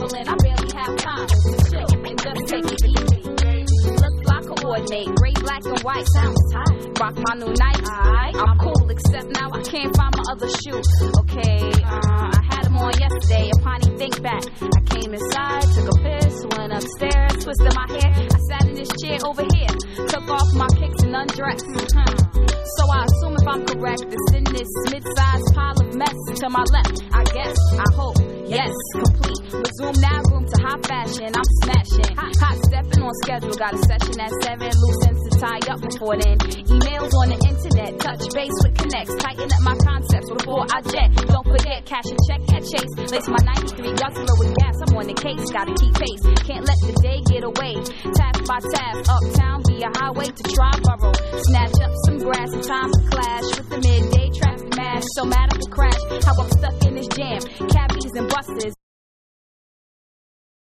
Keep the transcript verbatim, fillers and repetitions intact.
traveling, I barely have time to chill and just take it easy. Look like coordinate, gray, black, and white. Sounds tight. Rock my new Nikes. Right. I'm cool, except now I can't find my other shoe. Okay, uh, I had them on yesterday. Upon he think back, I came inside, took a piss, went upstairs, twisted my hair. I sat in this chair over here, took off my kicks and undressed. Mm-hmm. So I assume if I'm correct, it's in this mid-sized pile of mess to my left. I guess, I hope, yes, complete. Resume now, room to high fashion. I'm smashing, hot stepping on schedule. Got a session at seven, loose ends to tie up before then. Emails on the internet, touch base with connects. Tighten up my concepts before I jet. Don't forget, cash and check at Chase. Lace my ninety-three guzzler with gas. I'm on the case, gotta keep pace. Can't let the day get away. Task by task, uptown via highway to Triborough. Snatch up some grass, time to clash with the midday traffic mash. So mad at the crash, how I'm stuck in this jam. Cabbies and buses.